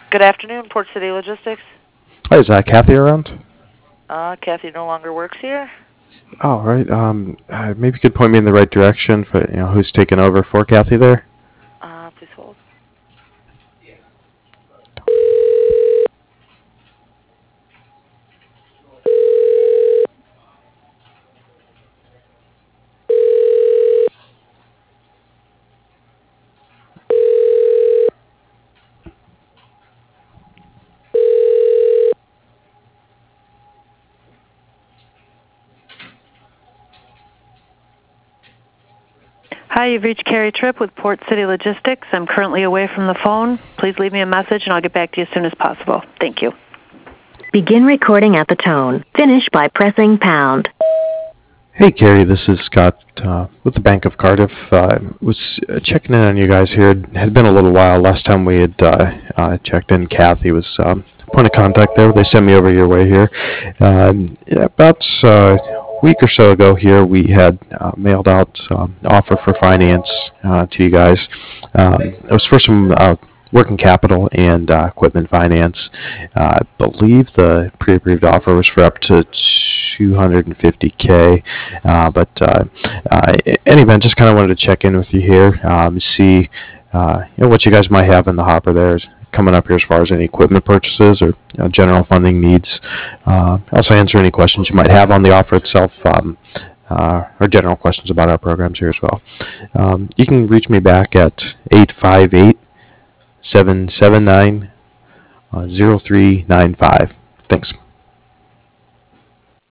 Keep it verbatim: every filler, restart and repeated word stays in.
Good afternoon, Port City Logistics. Hi, is uh, Kathy around? Uh, Kathy no longer works here. All right. Um, uh, maybe you could point me in the right direction for you know who's taking over for Kathy there. Uh, please hold. Hi, you've reached Carrie Tripp with Port City Logistics. I'm currently away from the phone. Please leave me a message and I'll get back to you as soon as possible. Thank you. Begin recording at the tone. Finish by pressing pound. Hey, Carrie, this is Scott uh, with the Bank of Cardiff. I uh, was uh, checking in on you guys here. It had been a little while. Last time we had uh, uh, checked in, Kathy was um, point of contact there. They sent me over your way here. Um, yeah, about uh, a week or so ago here, we had uh, mailed out um, offer for finance uh, to you guys. Um, it was for some uh, working capital and uh, equipment finance. Uh, I believe the pre-approved offer was for up to two hundred fifty K. Uh, but uh, uh, in any event, just kind of wanted to check in with you here, um, see uh, you know, what you guys might have in the hopper there coming up here as far as any equipment purchases or you know, general funding needs. Uh, also answer any questions you might have on the offer itself. Um, uh, or general questions about our programs here as well. Um, you can reach me back at eight five eight, seven seven nine, zero three nine five. Thanks.